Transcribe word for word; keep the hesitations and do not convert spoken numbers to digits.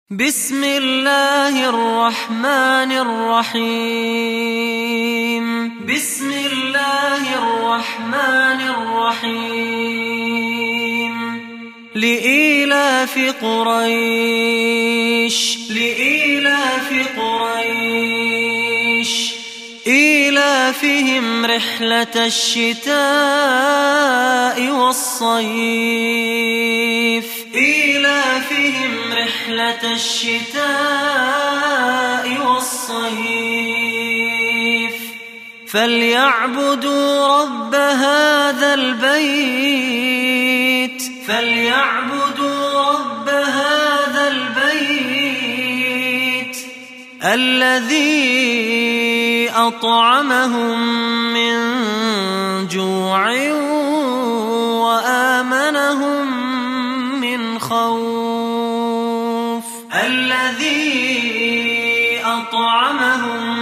بسم الله الرحمن الرحيم بسم الله الرحمن الرحيم لإيلاف قريش لإيلاف قريش إيلافهم رحلة الشتاء والصيف إيلافهم رحلة الشتاء والصيف فليعبدوا رب هذا البيت فليعبدوا رب هذا البيت الذي أطعمهم من جوع وآمنهم من خوف الذي أطعمهم